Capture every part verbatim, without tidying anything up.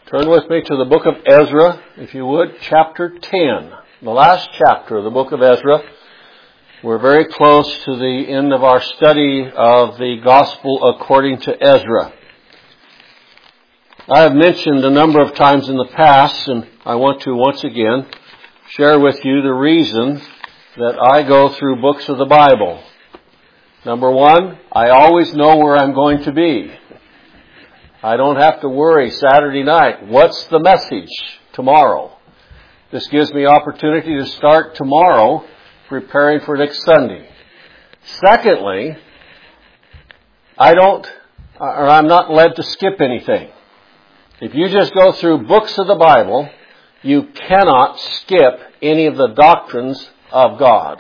Turn with me to the book of Ezra, if you would, chapter ten. The last chapter of the book of Ezra. We're very close to the end of our study of the Gospel according to Ezra. I have mentioned a number of times in the past, and I want to once again share with you the reason that I go through books of the Bible. Number one, I always know where I'm going to be. I don't have to worry Saturday night. What's the message tomorrow? This gives me opportunity to start tomorrow preparing for next Sunday. Secondly, I don't, or I'm not led to skip anything. If you just go through books of the Bible, you cannot skip any of the doctrines of God.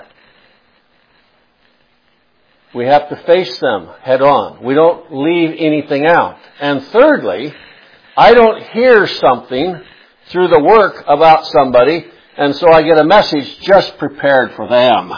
We have to face them head on. We don't leave anything out. And thirdly, I don't hear something through the work about somebody, and so I get a message just prepared for them.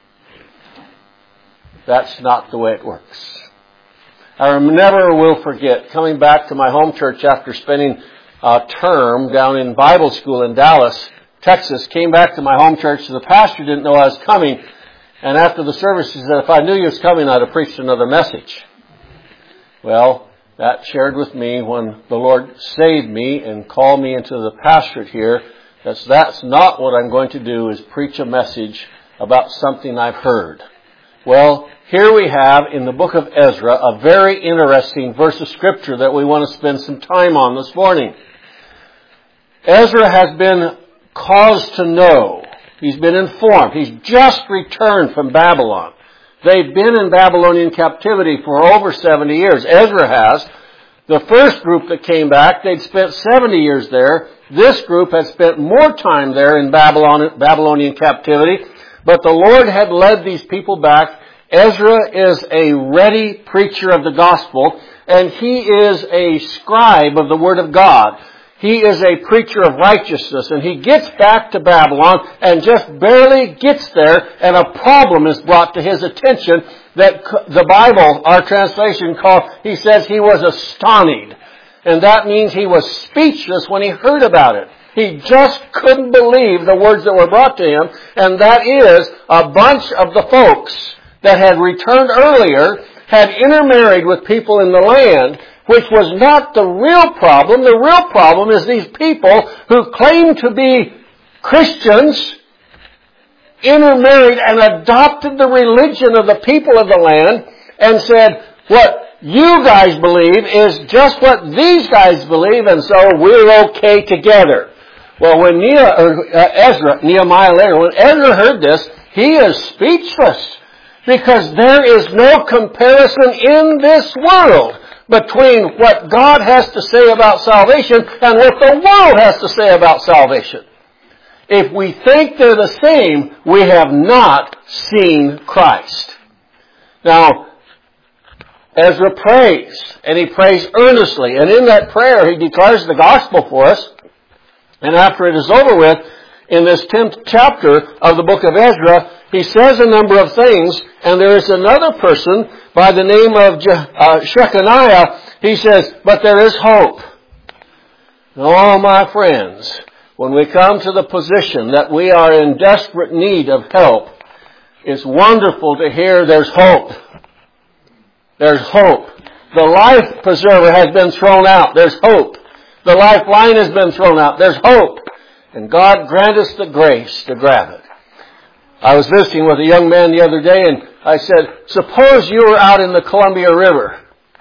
That's not the way it works. I never will forget coming back to my home church after spending a term down in Bible school in Dallas, Texas. Came back to my home church, and the pastor didn't know I was coming. And after the service, he said, if I knew you was coming, I'd have preached another message. Well, that shared with me when the Lord saved me and called me into the pastorate here. That's, that's not what I'm going to do, is preach a message about something I've heard. Well, here we have in the book of Ezra a very interesting verse of Scripture that we want to spend some time on this morning. Ezra has been caused to know. He's been informed. He's just returned from Babylon. They've been in Babylonian captivity for over seventy years. Ezra has. The first group that came back, they'd spent seventy years there. This group had spent more time there in Babylon, Babylonian captivity. But the Lord had led these people back. Ezra is a ready preacher of the gospel, and he is a scribe of the Word of God. He is a preacher of righteousness, and he gets back to Babylon and just barely gets there, and a problem is brought to his attention that the Bible, our translation called, he says he was astonished. And that means he was speechless when he heard about it. He just couldn't believe the words that were brought to him, and that is a bunch of the folks that had returned earlier had intermarried with people in the land, which was not the real problem. The real problem is these people who claim to be Christians intermarried and adopted the religion of the people of the land and said, what you guys believe is just what these guys believe, and so we're okay together. Well, when Ne- or, uh, Ezra, Nehemiah later, when Ezra heard this, he is speechless, because there is no comparison in this world between what God has to say about salvation and what the world has to say about salvation. If we think they're the same, we have not seen Christ. Now, Ezra prays, and he prays earnestly, and in that prayer he declares the gospel for us. And after it is over with, in this tenth chapter of the book of Ezra, he says a number of things, and there is another person by the name of Je- uh, Shechaniah. He says, but there is hope. Oh, my friends, when we come to the position that we are in desperate need of help, it's wonderful to hear there's hope. There's hope. The life preserver has been thrown out. There's hope. The lifeline has been thrown out. There's hope. And God grant us the grace to grab it. I was visiting with a young man the other day, and I said, suppose you were out in the Columbia River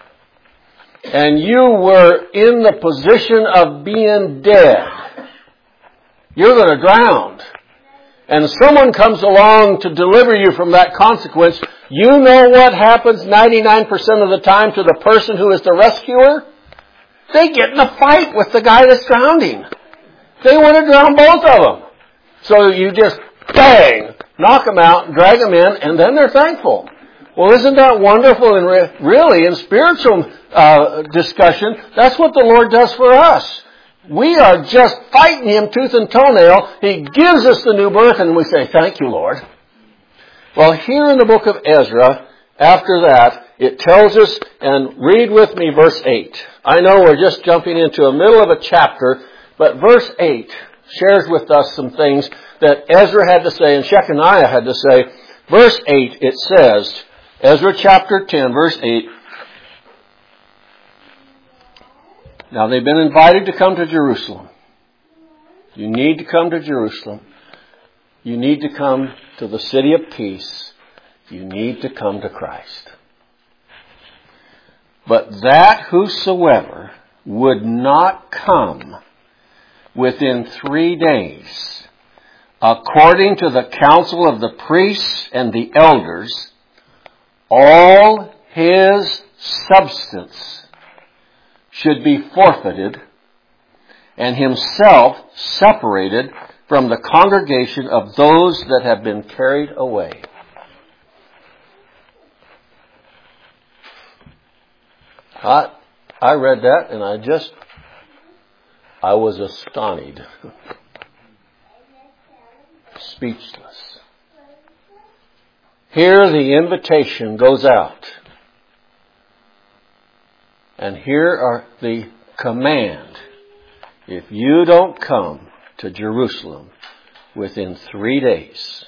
and you were in the position of being dead. You're going to drown. And someone comes along to deliver you from that consequence. You know what happens ninety-nine percent of the time to the person who is the rescuer? They get in a fight with the guy that's drowning. They want to drown both of them. So you just, bang, knock them out, drag them in, and then they're thankful. Well, isn't that wonderful? And re- really, in spiritual uh, discussion, that's what the Lord does for us. We are just fighting Him tooth and toenail. He gives us the new birth, and we say, thank you, Lord. Well, here in the book of Ezra, after that, It tells us, and read with me verse eight. I know we're just jumping into the middle of a chapter, but verse eight shares with us some things that Ezra had to say and Shechaniah had to say. Verse eight, it says, Ezra chapter ten, verse eight, now they've been invited to come to Jerusalem. You need to come to Jerusalem. You need to come to the city of peace. You need to come to Christ. But that whosoever would not come within three days, according to the counsel of the priests and the elders, all his substance should be forfeited, and himself separated from the congregation of those that have been carried away. I, I read that and I just, I was astonished. Speechless. Here the invitation goes out. And here are the command. If you don't come to Jerusalem within three days,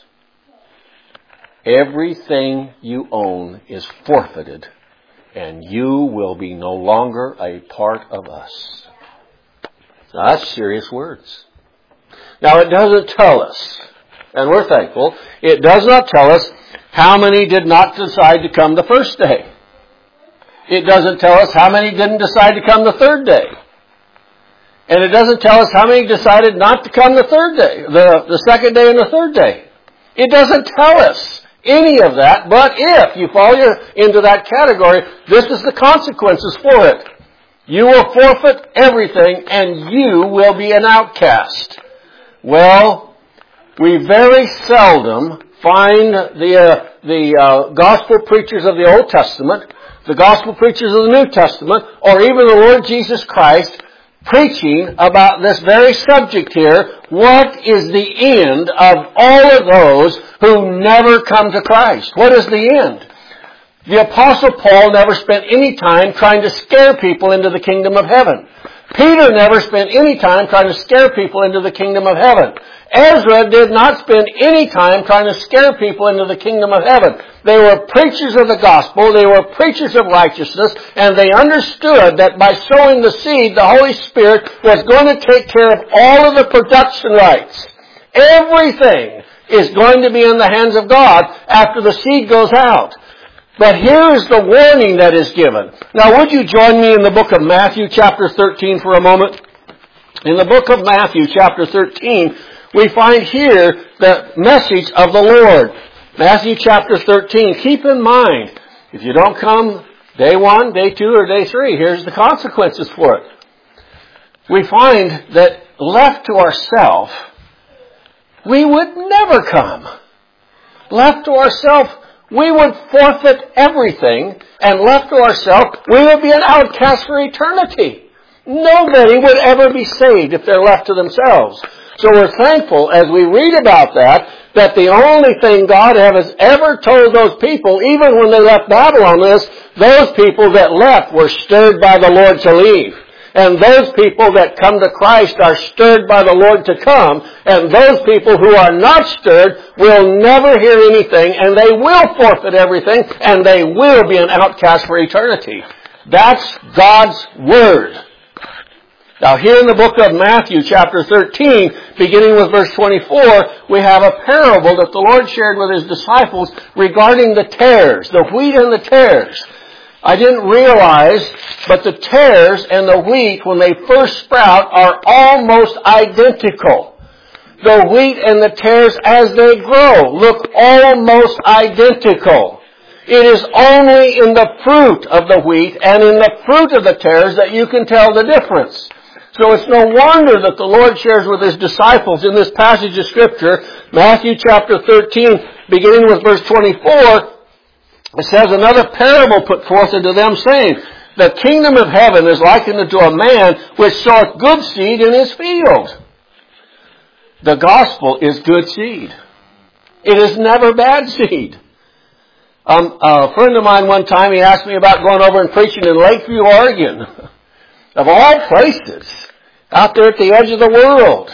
everything you own is forfeited and you will be no longer a part of us. Now, that's serious words. Now, it doesn't tell us, and we're thankful, it does not tell us how many did not decide to come the first day. It doesn't tell us how many didn't decide to come the third day. And it doesn't tell us how many decided not to come the third day, the, the second day and the third day. It doesn't tell us any of that, but if you fall into that category, this is the consequences for it. You will forfeit everything and you will be an outcast. Well, we very seldom find the, uh, the uh, gospel preachers of the Old Testament, the gospel preachers of the New Testament, or even the Lord Jesus Christ preaching about this very subject here. What is the end of all of those who never come to Christ? What is the end? The Apostle Paul never spent any time trying to scare people into the kingdom of heaven. Peter never spent any time trying to scare people into the kingdom of heaven. Ezra did not spend any time trying to scare people into the kingdom of heaven. They were preachers of the gospel, they were preachers of righteousness, and they understood that by sowing the seed, the Holy Spirit was going to take care of all of the production rights. Everything is going to be in the hands of God after the seed goes out. But here's the warning that is given. Now, would you join me in the book of Matthew chapter thirteen for a moment? In the book of Matthew chapter thirteen, we find here the message of the Lord. Matthew chapter thirteen. Keep in mind, if you don't come day one, day two, or day three, here's the consequences for it. We find that left to ourselves, we would never come. Left to ourselves, we would forfeit everything, and left to ourselves, we would be an outcast for eternity. Nobody would ever be saved if they're left to themselves. So we're thankful as we read about that, that the only thing God has ever told those people, even when they left Babylon, is those people that left were stirred by the Lord to leave. And those people that come to Christ are stirred by the Lord to come. And those people who are not stirred will never hear anything, and they will forfeit everything, and they will be an outcast for eternity. That's God's Word. Now here in the book of Matthew chapter thirteen, beginning with verse twenty-four, we have a parable that the Lord shared with His disciples regarding the tares, the wheat and the tares. I didn't realize, but the tares and the wheat, when they first sprout, are almost identical. The wheat and the tares, as they grow, look almost identical. It is only in the fruit of the wheat and in the fruit of the tares that you can tell the difference. So it's no wonder that the Lord shares with His disciples in this passage of Scripture, Matthew chapter thirteen, beginning with verse twenty-four, it says, another parable put forth unto them, saying, the kingdom of heaven is likened unto a man which soweth good seed in his field. The gospel is good seed. It is never bad seed. Um, a friend of mine one time, he asked me about going over and preaching in Lakeview, Oregon. Of all places. Out there at the edge of the world.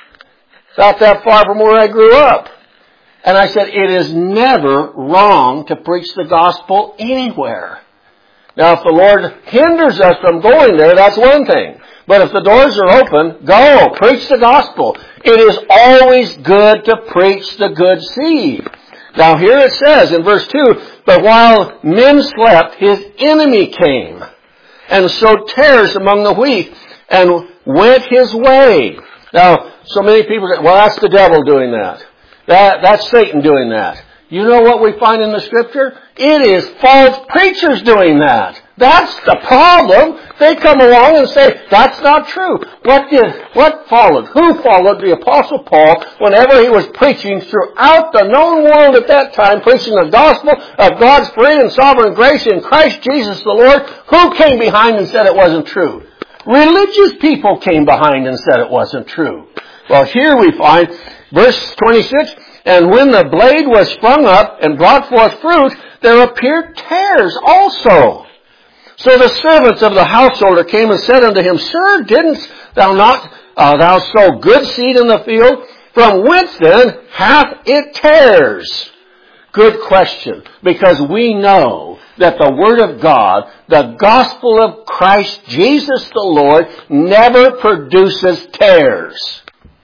Not that far from where I grew up. And I said, it is never wrong to preach the gospel anywhere. Now, if the Lord hinders us from going there, that's one thing. But if the doors are open, go, preach the gospel. It is always good to preach the good seed. Now, here it says in verse two, but while men slept, his enemy came and sowed tares among the wheat and went his way. Now, so many people say, well, that's the devil doing that. That, that's Satan doing that. You know what we find in the Scripture? It is false preachers doing that. That's the problem. They come along and say, that's not true. What did, what followed? Who followed the Apostle Paul whenever he was preaching throughout the known world at that time, preaching the gospel of God's free and sovereign grace in Christ Jesus the Lord? Who came behind and said it wasn't true? Religious people came behind and said it wasn't true. Well, here we find verse twenty-six, and when the blade was sprung up and brought forth fruit, there appeared tares also. So the servants of the householder came and said unto him, Sir, didn't thou not uh, thou sow good seed in the field? From whence then hath it tares? Good question, because we know that the Word of God, the gospel of Christ Jesus the Lord, never produces tares.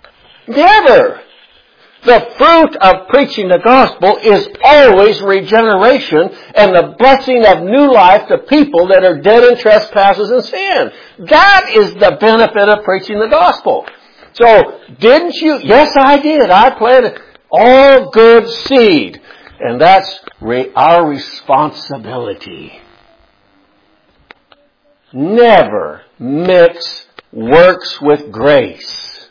Never. The fruit of preaching the gospel is always regeneration and the blessing of new life to people that are dead in trespasses and sin. That is the benefit of preaching the gospel. So, didn't you? Yes, I did. I planted all good seed. And that's re- our responsibility. Never mix works with grace.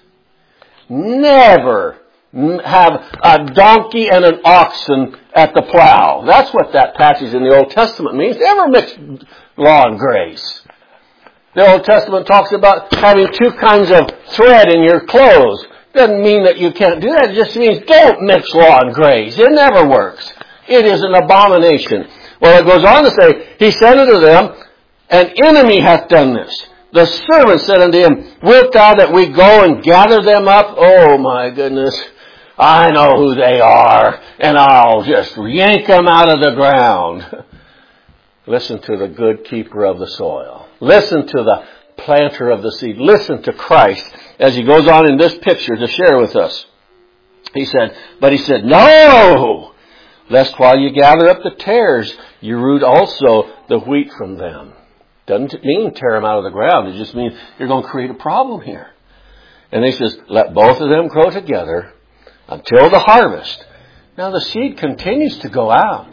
Never have a donkey and an oxen at the plow. That's what that passage in the Old Testament means. Never mix law and grace. The Old Testament talks about having two kinds of thread in your clothes. Doesn't mean that you can't do that. It just means don't mix law and grace. It never works. It is an abomination. Well, it goes on to say, he said unto them, an enemy hath done this. The servant said unto him, wilt thou that we go and gather them up? Oh my goodness. I know who they are, and I'll just yank them out of the ground. Listen to the good keeper of the soil. Listen to the planter of the seed. Listen to Christ as he goes on in this picture to share with us. He said, but he said, no, lest while you gather up the tares, you root also the wheat from them. Doesn't mean tear them out of the ground. It just means you're going to create a problem here. And he says, let both of them grow together until the harvest. Now the seed continues to go out.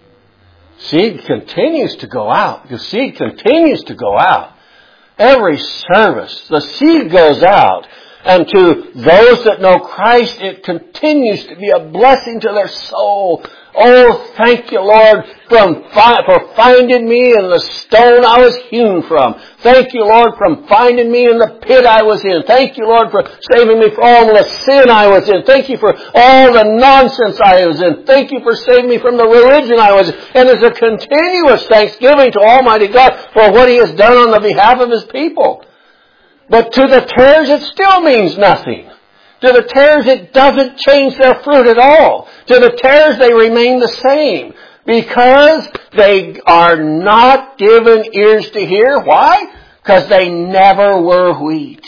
Seed continues to go out. The seed continues to go out. Every service, the seed goes out. And to those that know Christ, it continues to be a blessing to their soul. Oh, thank you, Lord, from fi- for finding me in the stone I was hewn from. Thank you, Lord, for finding me in the pit I was in. Thank you, Lord, for saving me from all the sin I was in. Thank you for all the nonsense I was in. Thank you for saving me from the religion I was in. And it's a continuous thanksgiving to Almighty God for what He has done on the behalf of His people. But to the tares, it still means nothing. To the tares, it doesn't change their fruit at all. To the tares, they remain the same. Because they are not given ears to hear. Why? Because they never were wheat.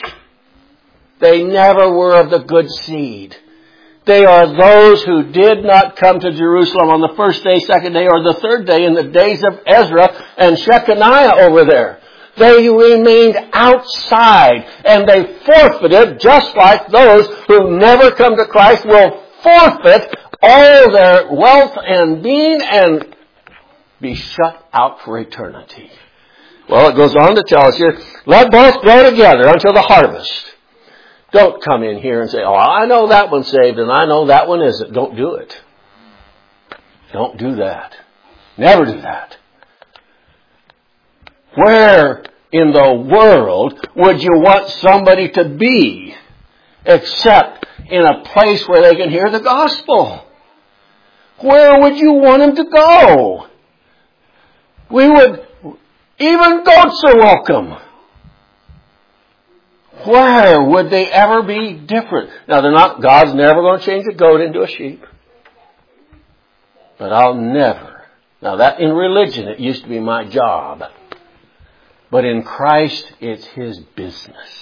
They never were of the good seed. They are those who did not come to Jerusalem on the first day, second day, or the third day in the days of Ezra and Shechaniah over there. They remained outside and they forfeited, just like those who never come to Christ will forfeit all their wealth and being and be shut out for eternity. Well, it goes on to tell us here, let both grow together until the harvest. Don't come in here and say, oh, I know that one's saved and I know that one isn't. Don't do it. Don't do that. Never do that. Where in the world would you want somebody to be except in a place where they can hear the gospel? Where would you want him to go? We would, even goats are welcome. Where would they ever be different? Now they're not, God's never going to change a goat into a sheep. But I'll never. Now that in religion it used to be my job. But in Christ it's His business.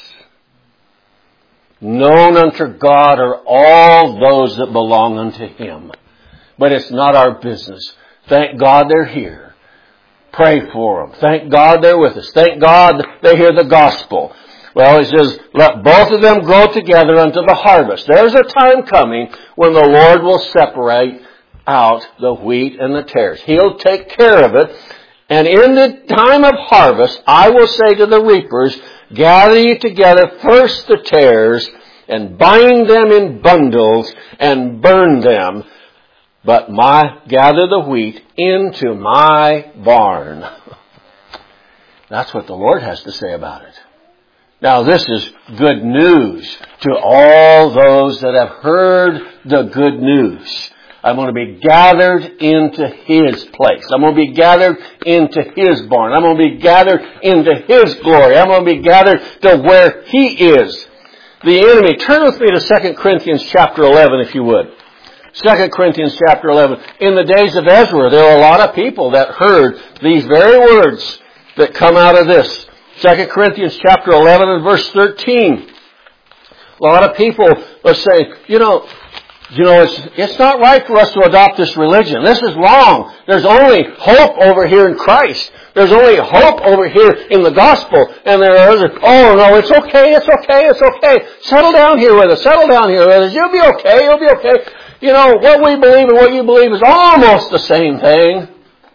Known unto God are all those that belong unto Him. But it's not our business. Thank God they're here. Pray for them. Thank God they're with us. Thank God they hear the gospel. Well, He says, let both of them grow together unto the harvest. There's a time coming when the Lord will separate out the wheat and the tares. He'll take care of it. And in the time of harvest, I will say to the reapers, gather ye together first the tares, and bind them in bundles, and burn them. But my gather the wheat into my barn. That's what the Lord has to say about it. Now this is good news to all those that have heard the good news. I'm going to be gathered into His place. I'm going to be gathered into His barn. I'm going to be gathered into His glory. I'm going to be gathered to where He is. The enemy. Turn with me to Second Corinthians chapter eleven, if you would. Second Corinthians chapter eleven. In the days of Ezra, there were a lot of people that heard these very words that come out of this. Second Corinthians chapter eleven and verse thirteen. A lot of people are saying, you know, You know, it's, it's not right for us to adopt this religion. This is wrong. There's only hope over here in Christ. There's only hope over here in the gospel. And there are others, oh no, it's okay, it's okay, it's okay. Settle down here with us, settle down here with us. You'll be okay, you'll be okay. You know, what we believe and what you believe is almost the same thing.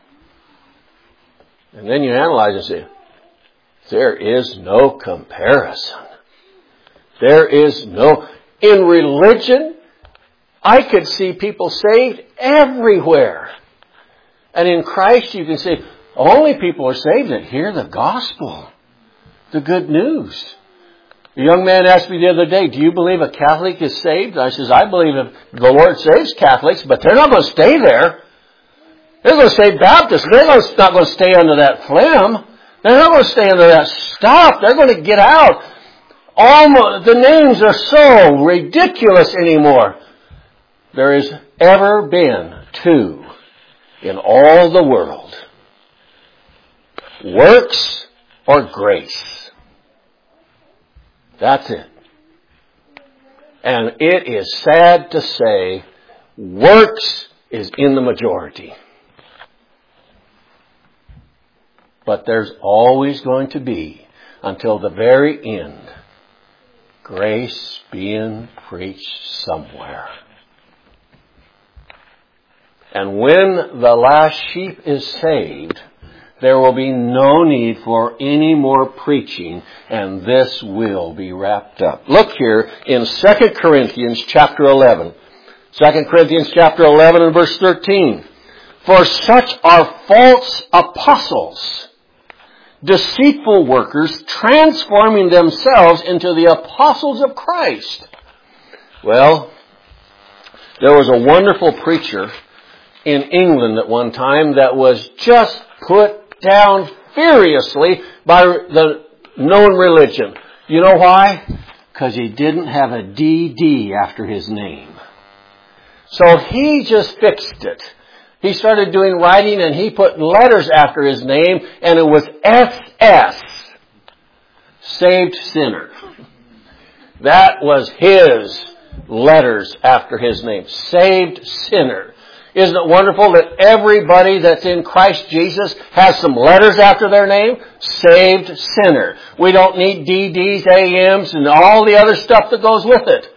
And then you analyze and say, there is no comparison. There is no, in religion, I could see people saved everywhere. And in Christ you can say, only people are saved that hear the gospel. The good news. A young man asked me the other day, do you believe a Catholic is saved? And I says, I believe if the Lord saves Catholics, but they're not going to stay there. They're going to stay Baptists. They're not going to stay under that phlegm. They're not going to stay under that stuff. They're going to get out. Almost, the names are so ridiculous anymore. There has ever been two in all the world. Works or grace. That's it. And it is sad to say, works is in the majority. But there's always going to be, until the very end, grace being preached somewhere. And when the last sheep is saved, there will be no need for any more preaching, and this will be wrapped up. Look here in Second Corinthians chapter eleven. Second Corinthians chapter eleven and verse thirteen. For such are false apostles, deceitful workers, transforming themselves into the apostles of Christ. Well, there was a wonderful preacher in England at one time that was just put down furiously by the known religion. You know why? Because he didn't have a D D after his name. So he just fixed it. He started doing writing and he put letters after his name, and it was S S. Saved Sinner. That was his letters after his name. Saved Sinner. Isn't it wonderful that everybody that's in Christ Jesus has some letters after their name? Saved Sinner. We don't need D Ds, A Ms, and all the other stuff that goes with it.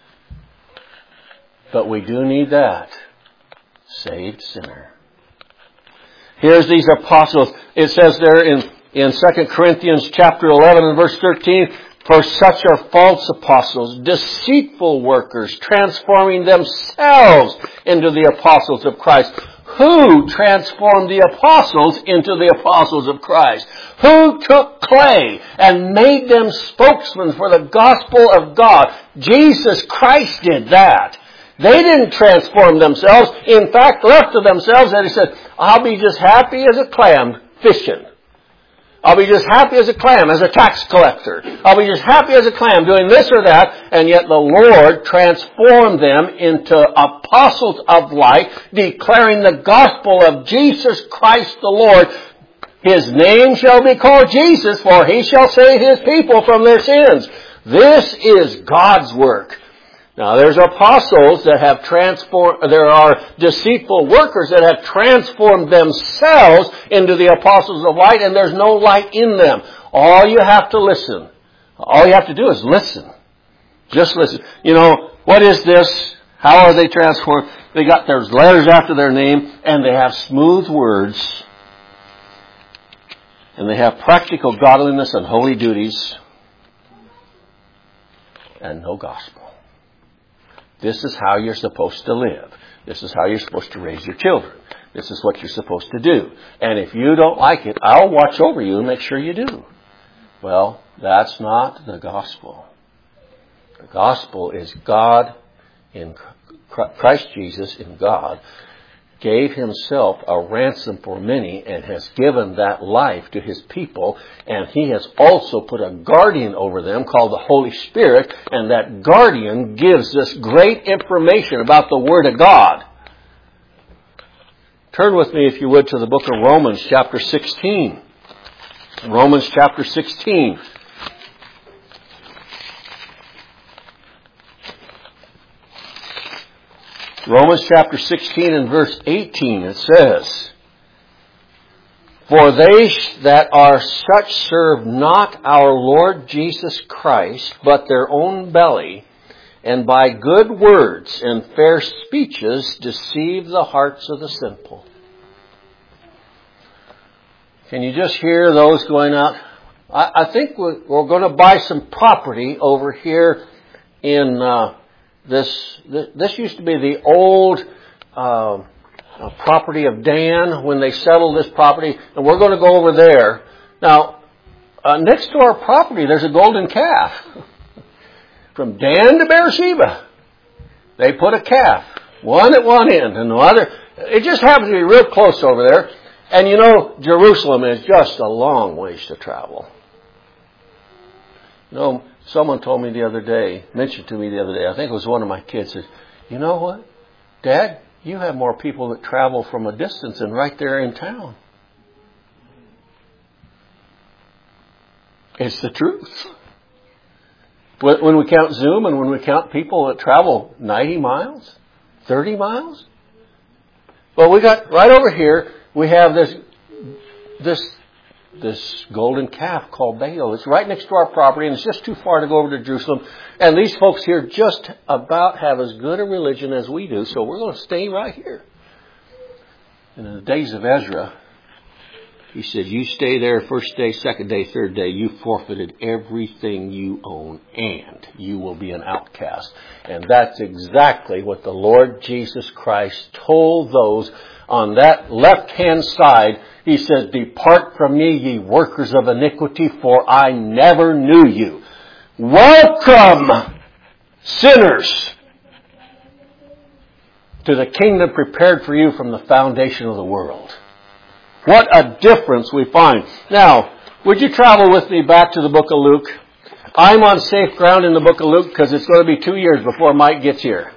But we do need that. Saved Sinner. Here's these apostles. It says there in, in Second Corinthians chapter eleven and verse thirteen, for such are false apostles, deceitful workers, transforming themselves into the apostles of Christ. Who transformed the apostles into the apostles of Christ? Who took clay and made them spokesmen for the gospel of God? Jesus Christ did that. They didn't transform themselves. In fact, left to themselves, and he said, I'll be just happy as a clam fishing. I'll be just happy as a clam, as a tax collector. I'll be just happy as a clam doing this or that. And yet the Lord transformed them into apostles of light, declaring the gospel of Jesus Christ the Lord. His name shall be called Jesus, for he shall save his people from their sins. This is God's work. Now, there's apostles that have transformed, there are deceitful workers that have transformed themselves into the apostles of light, and there's no light in them. All you have to listen. All you have to do is listen. Just listen. You know, what is this? How are they transformed? They got their letters after their name, and they have smooth words, and they have practical godliness and holy duties, and no gospel. This is how you're supposed to live. This is how you're supposed to raise your children. This is what you're supposed to do. And if you don't like it, I'll watch over you and make sure you do. Well, that's not the gospel. The gospel is God in Christ Jesus in God gave himself a ransom for many and has given that life to his people, and he has also put a guardian over them called the Holy Spirit, and that guardian gives us great information about the Word of God. Turn with me, if you would, to the book of Romans chapter sixteen. Romans chapter sixteen. Romans chapter sixteen and verse eighteen, it says, For they that are such serve not our Lord Jesus Christ, but their own belly, and by good words and fair speeches deceive the hearts of the simple. Can you just hear those going out? I, I think we're, we're going to buy some property over here in... Uh, This, this used to be the old uh, property of Dan when they settled this property, and we're going to go over there. Now, uh, next to our property, there's a golden calf. From Dan to Beersheba, they put a calf, one at one end and the other. It just happens to be real close over there. And you know, Jerusalem is just a long ways to travel. You know, someone told me the other day, mentioned to me the other day, I think it was one of my kids, said, you know what, Dad, you have more people that travel from a distance than right there in town. It's the truth. When we count Zoom and when we count people that travel ninety miles, thirty miles. Well, we got right over here, we have this, this, this golden calf called Baal. It's right next to our property, and it's just too far to go over to Jerusalem. And these folks here just about have as good a religion as we do, so we're going to stay right here. And in the days of Ezra, he said, you stay there first day, second day, third day, you forfeited everything you own, and you will be an outcast. And that's exactly what the Lord Jesus Christ told those on that left-hand side. He said, depart from me, ye workers of iniquity, for I never knew you. Welcome, sinners, to the kingdom prepared for you from the foundation of the world. What a difference we find. Now, would you travel with me back to the book of Luke? I'm on safe ground in the book of Luke because it's going to be two years before Mike gets here.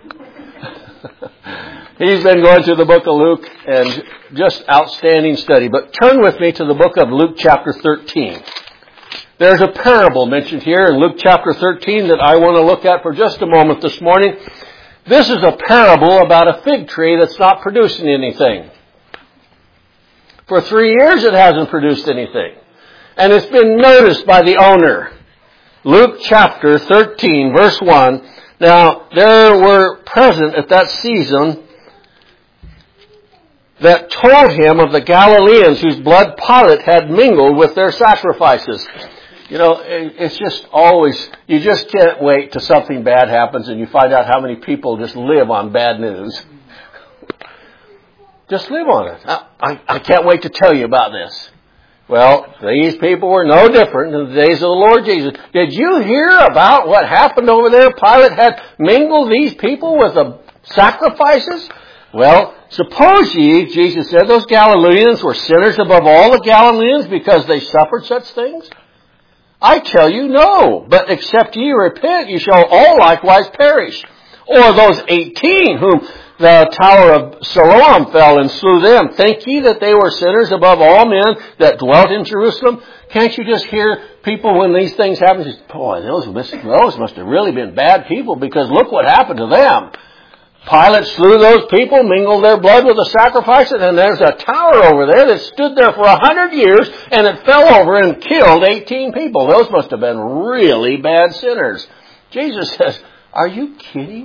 He's been going through the book of Luke, and just outstanding study. But turn with me to the book of Luke chapter thirteen. There's a parable mentioned here in Luke chapter thirteen that I want to look at for just a moment this morning. This is a parable about a fig tree that's not producing anything. For three years it hasn't produced anything. And it's been noticed by the owner. Luke chapter thirteen, verse one. Now, there were present at that season that told him of the Galileans whose blood Pilate had mingled with their sacrifices. You know, it's just always, you just can't wait till something bad happens and you find out how many people just live on bad news. Just live on it. I, I, I can't wait to tell you about this. Well, these people were no different in the days of the Lord Jesus. Did you hear about what happened over there? Pilate had mingled these people with the Sacrifices? Well, suppose ye, Jesus said, those Galileans were sinners above all the Galileans because they suffered such things? I tell you, no. But except ye repent, ye shall all likewise perish. Or those eighteen whom the tower of Siloam fell and slew them, think ye that they were sinners above all men that dwelt in Jerusalem? Can't you just hear people when these things happen? Just, boy, those must, those must have really been bad people, because look what happened to them. Pilate slew those people, mingled their blood with the sacrifices, and there's a tower over there that stood there for a hundred years, and it fell over and killed eighteen people. Those must have been really bad sinners. Jesus says, are you kidding?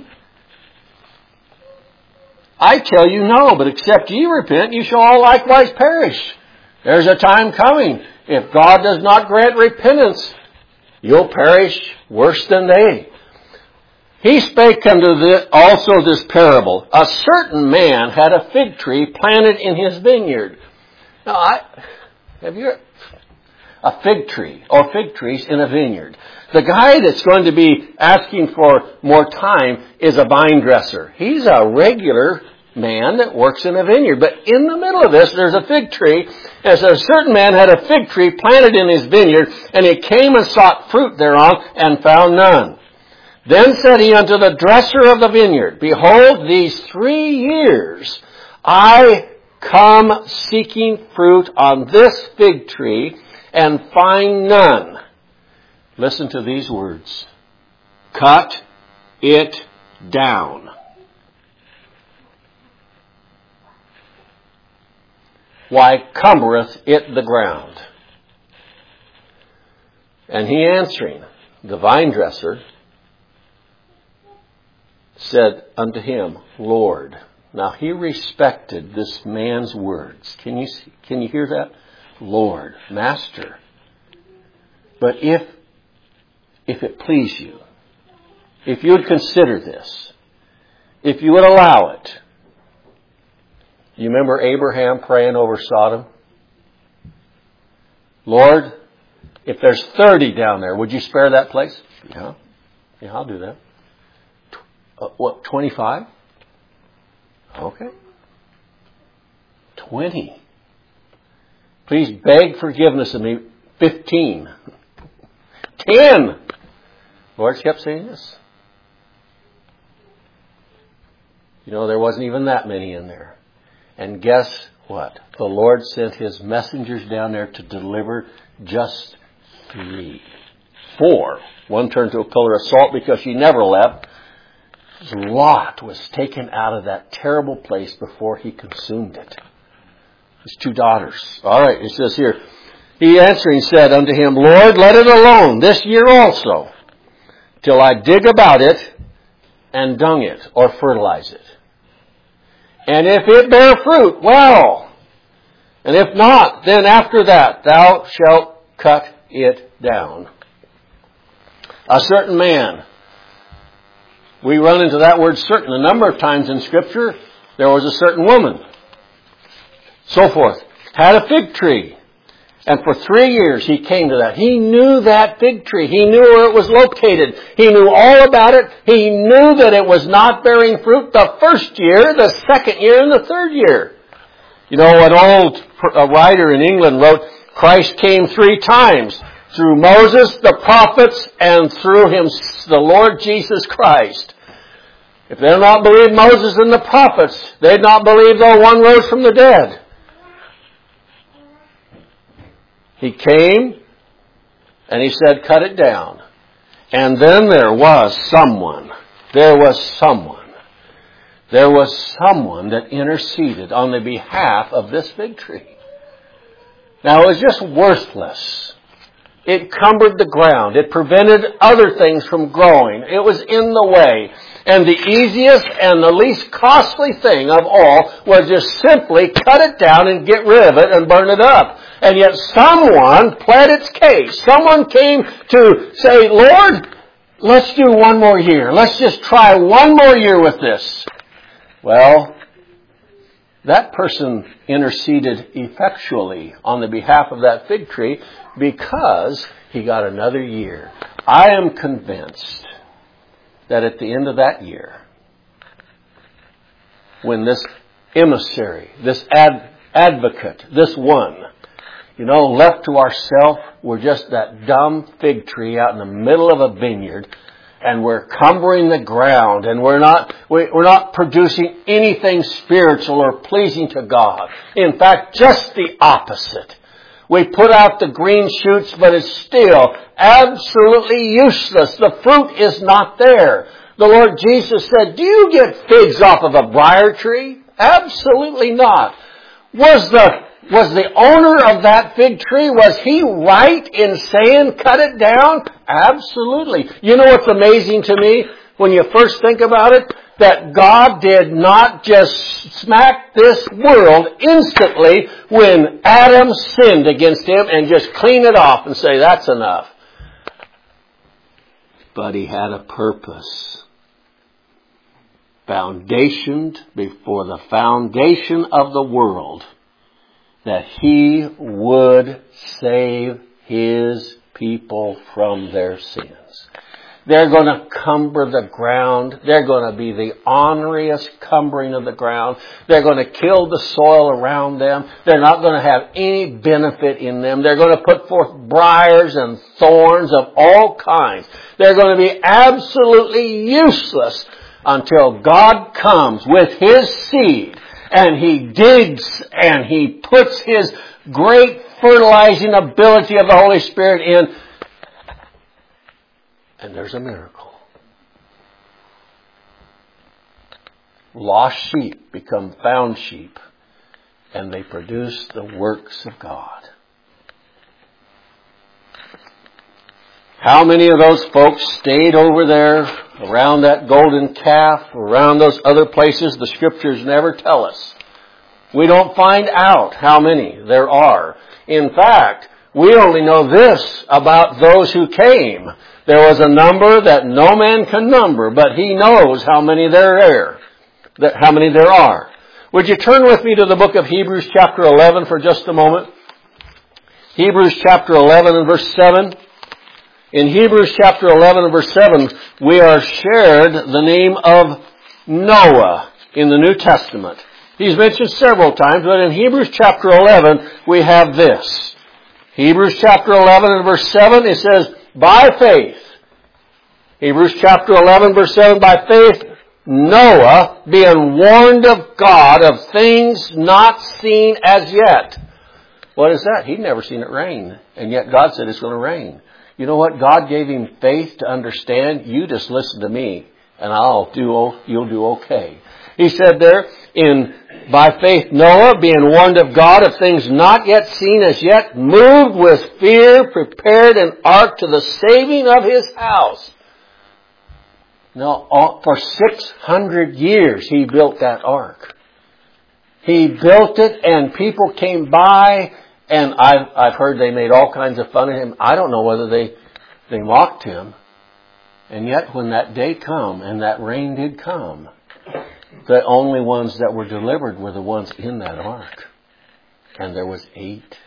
I tell you no, but except ye repent, you shall all likewise perish. There's a time coming. If God does not grant repentance, you'll perish worse than they. He spake unto this, also this parable. A certain man had a fig tree planted in his vineyard. Now, I, have you, a fig tree, or fig trees in a vineyard. The guy that's going to be asking for more time is a vine dresser. He's a regular man that works in a vineyard. But in the middle of this, there's a fig tree. As a certain man had a fig tree planted in his vineyard, and he came and sought fruit thereon, and found none. Then said he unto the dresser of the vineyard, behold, these three years I come seeking fruit on this fig tree, and find none. Listen to these words. Cut it down. Why cumbereth it the ground? And he answering, the vine dresser, said unto him, Lord. Now he respected this man's words. Can you see, can you hear that? Lord, Master. But if if it please you, if you would consider this, if you would allow it. You remember Abraham praying over Sodom? Lord, if there's thirty down there, would you spare that place? Yeah. Yeah, I'll do that. Uh, what, twenty-five? Okay. twenty. Please beg forgiveness of me. fifteen. ten. The Lord kept saying this. You know, there wasn't even that many in there. And guess what? The Lord sent His messengers down there to deliver just three. Four. One turned to a pillar of salt because she never left. Lot was taken out of that terrible place before he consumed it. His two daughters. All right, it says here, he answering said unto him, Lord, let it alone this year also, till I dig about it and dung it, or fertilize it. And if it bear fruit, well. And if not, then after that thou shalt cut it down. A certain man. We run into that word certain a number of times in Scripture. There was a certain woman. So forth. Had a fig tree. And for three years he came to that. He knew that fig tree. He knew where it was located. He knew all about it. He knew that it was not bearing fruit the first year, the second year, and the third year. You know, an old writer in England wrote, Christ came three times. Through Moses, the prophets, and through him, the Lord Jesus Christ. If they'd not believed Moses and the prophets, they'd not believe though one rose from the dead. He came and he said, cut it down. And then there was someone. There was someone. There was someone that interceded on the behalf of this fig tree. Now it was just worthless. It cumbered the ground. It prevented other things from growing. It was in the way. And the easiest and the least costly thing of all was just simply cut it down and get rid of it and burn it up. And yet someone pled its case. Someone came to say, Lord, let's do one more year. Let's just try one more year with this. Well, that person interceded effectually on the behalf of that fig tree because he got another year. I am convinced that at the end of that year, when this emissary, this ad, advocate, this one, you know, left to ourselves, we're just that dumb fig tree out in the middle of a vineyard, and we're cumbering the ground, and we're not we're not producing anything spiritual or pleasing to God. In fact, just the opposite. We put out the green shoots, but it's still absolutely useless. The fruit is not there. The Lord Jesus said, do you get figs off of a briar tree? Absolutely not. Was the Was the owner of that fig tree, was he right in saying cut it down? Absolutely. You know what's amazing to me when you first think about it? That God did not just smack this world instantly when Adam sinned against him and just clean it off and say that's enough. But he had a purpose. Foundationed before the foundation of the world, that he would save his people from their sins. They're going to cumber the ground. They're going to be the honoriest cumbering of the ground. They're going to kill the soil around them. They're not going to have any benefit in them. They're going to put forth briars and thorns of all kinds. They're going to be absolutely useless until God comes with his seed. And he digs and he puts his great fertilizing ability of the Holy Spirit in. And there's a miracle. Lost sheep become found sheep. And they produce the works of God. How many of those folks stayed over there around that golden calf, around those other places? The scriptures never tell us. We don't find out how many there are. In fact, we only know this about those who came. There was a number that no man can number, but he knows how many there are. How many there are. Would you turn with me to the book of Hebrews chapter eleven for just a moment? Hebrews chapter eleven and verse seven. In Hebrews chapter eleven and verse seven, we are shared the name of Noah in the New Testament. He's mentioned several times, but in Hebrews chapter eleven, we have this. Hebrews chapter eleven and verse seven, it says, by faith. Hebrews chapter eleven, verse seven, by faith, Noah, being warned of God of things not seen as yet. What is that? He'd never seen it rain, and yet God said it's going to rain. You know what? God gave him faith to understand. You just listen to me, and I'll do. You'll do okay. He said there in by faith Noah, being warned of God of things not yet seen as yet, moved with fear, prepared an ark to the saving of his house. Now, for six hundred years he built that ark. He built it, and people came by. And I've, I've heard they made all kinds of fun of him. I don't know whether they, they mocked him. And yet when that day come, and that rain did come, the only ones that were delivered were the ones in that ark. And there was eight.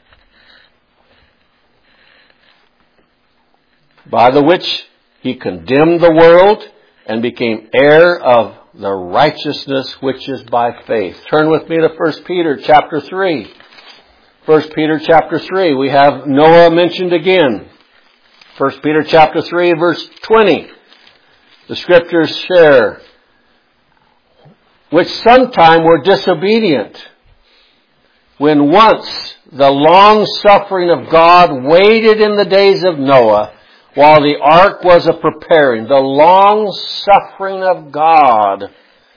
By the which he condemned the world and became heir of the righteousness which is by faith. Turn with me to First Peter chapter three. First Peter chapter three, we have Noah mentioned again. First Peter chapter three, verse twenty. The scriptures share, which sometime were disobedient, when once the long suffering of God waited in the days of Noah, while the ark was a preparing. The long suffering of God.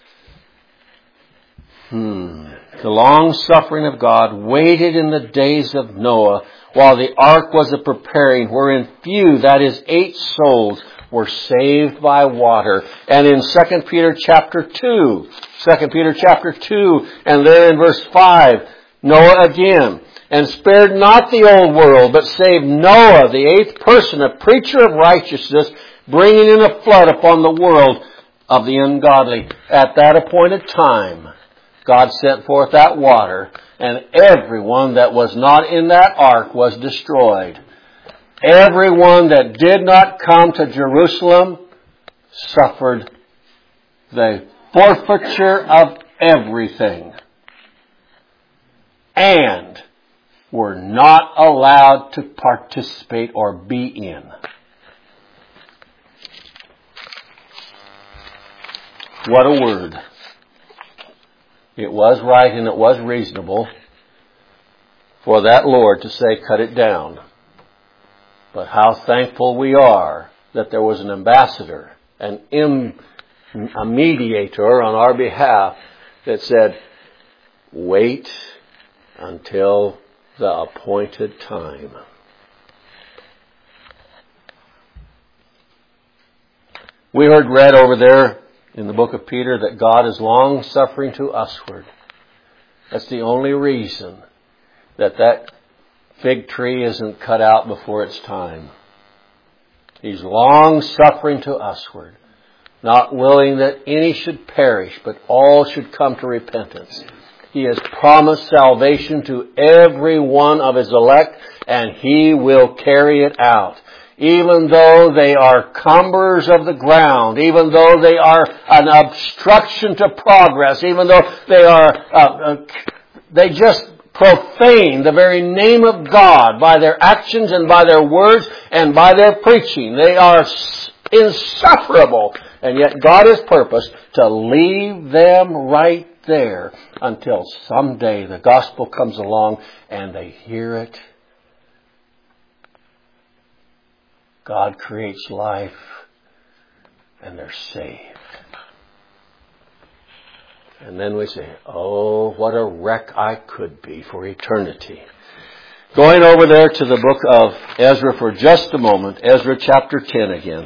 Hmm. The long suffering of God waited in the days of Noah, while the ark was a preparing, wherein few, that is eight souls, were saved by water. And in Second Peter chapter two, Second Peter chapter two, and there in verse five, Noah again, and spared not the old world, but saved Noah, the eighth person, a preacher of righteousness, bringing in a flood upon the world of the ungodly. At that appointed time, God sent forth that water, and everyone that was not in that ark was destroyed. Everyone that did not come to Jerusalem suffered the forfeiture of everything. And were not allowed to participate or be in. What a word. It was right and it was reasonable for that Lord to say, cut it down. But how thankful we are that there was an ambassador, an im, a mediator on our behalf that said, wait until the appointed time. We heard read over there in the book of Peter that God is long-suffering to usward. That's the only reason that that fig tree isn't cut out before its time. He's long-suffering to usward, not willing that any should perish, but all should come to repentance. He has promised salvation to every one of His elect, and He will carry it out. Even though they are cumbers of the ground, even though they are an obstruction to progress, even though they are, uh, uh, they just profane the very name of God by their actions and by their words and by their preaching. They are insufferable. And yet God has purposed to leave them right there until someday the gospel comes along and they hear it. God creates life and they're saved. And then we say, oh, what a wreck I could be for eternity. Going over there to the book of Ezra for just a moment, Ezra chapter ten again.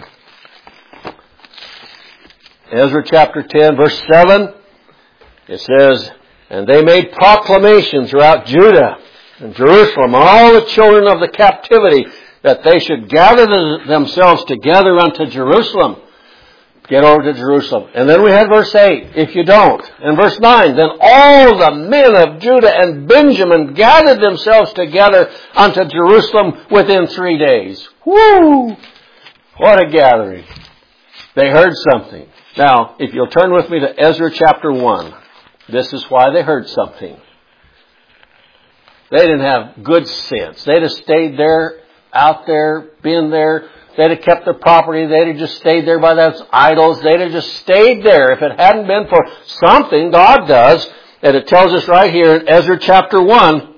Ezra chapter ten, verse seven, it says, and they made proclamation throughout Judah and Jerusalem, all the children of the captivity, that they should gather themselves together unto Jerusalem. Get over to Jerusalem. And then we had verse eight, if you don't. And verse nine, then all the men of Judah and Benjamin gathered themselves together unto Jerusalem within three days. Woo! What a gathering. They heard something. Now, if you'll turn with me to Ezra chapter one, this is why they heard something. They didn't have good sense. They'd have stayed there, out there, been there. They'd have kept their property. They'd have just stayed there by those idols. They'd have just stayed there. If it hadn't been for something God does, and it tells us right here in Ezra chapter one,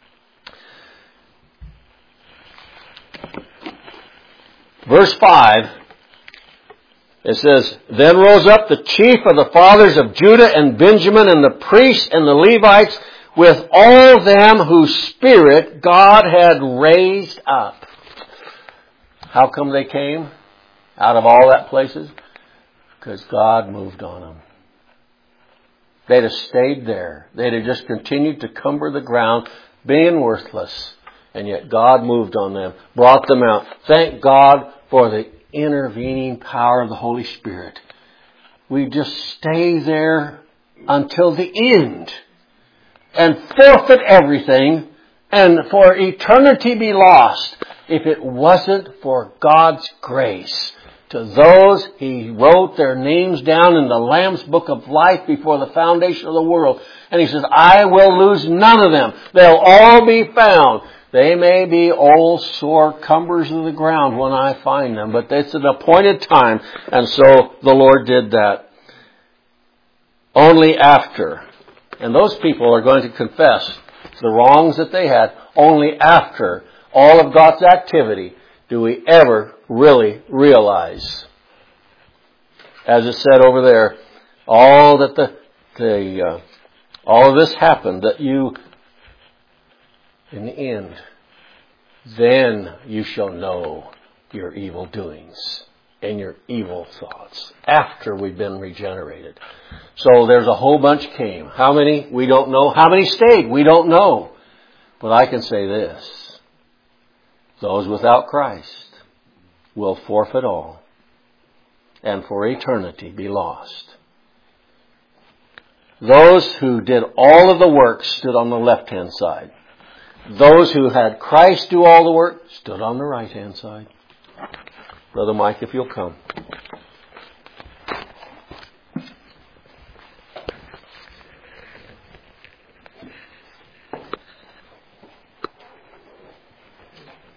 verse five, it says, then rose up the chief of the fathers of Judah and Benjamin and the priests and the Levites with all them whose spirit God had raised up. How come they came out of all that places? Because God moved on them. They'd have stayed there. They'd have just continued to cumber the ground, being worthless. And yet God moved on them, brought them out. Thank God for the intervening power of the Holy Spirit. We just stay there until the end and forfeit everything and for eternity be lost if it wasn't for God's grace. To those He wrote their names down in the Lamb's Book of Life before the foundation of the world. And He says, I will lose none of them. They'll all be found. They may be old, sore cumbers of the ground when I find them, but it's an appointed time. And so the Lord did that. Only after, and those people are going to confess the wrongs that they had, only after all of God's activity do we ever really realize, as it said over there, all that the, the uh, all of this happened, that you, in the end, then you shall know your evil doings and your evil thoughts after we've been regenerated. So there's a whole bunch came. How many? We don't know. How many stayed? We don't know. But I can say this. Those without Christ will forfeit all and for eternity be lost. Those who did all of the work stood on the left-hand side. Those who had Christ do all the work stood on the right-hand side. Brother Mike, if you'll come.